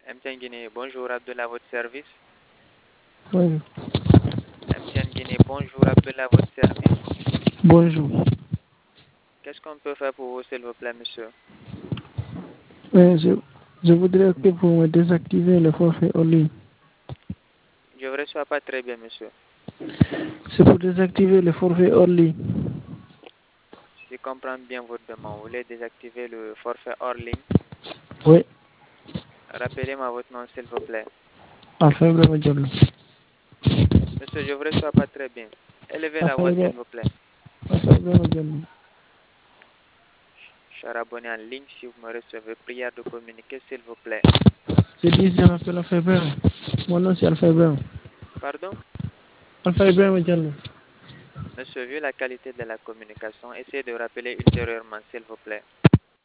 MTN Guinée, bonjour Abdullah, à votre service. Oui, MTN Guinée, bonjour Abdullah, à votre service. bonjour. Qu'est-ce qu'on peut faire pour vous, s'il vous plaît, monsieur? Je voudrais que vous me désactivez le forfait en ligne. Je ne vous reçois pas très bien, monsieur. C'est pour désactiver le forfait hors ligne. Si je comprends bien votre demande, vous voulez désactiver le forfait hors ligne. Oui, Rappelez-moi votre nom, s'il vous plaît. Alpha Ibrahima Diallo. Monsieur, je ne vous reçois pas très bien. Élevez la Alpha voix, s'il Ibrahima vous plaît. Diallo. Je suis abonné en ligne. Si vous me recevez, prière de communiquer, s'il vous plaît. Je dis, je m'appelle Alpha Ibrahima. Mon nom c'est Alpha Ibrahima. Pardon? Alpha Ibrahima Diallo. Monsieur, vu la qualité de la communication, essayez de rappeler ultérieurement, s'il vous plaît.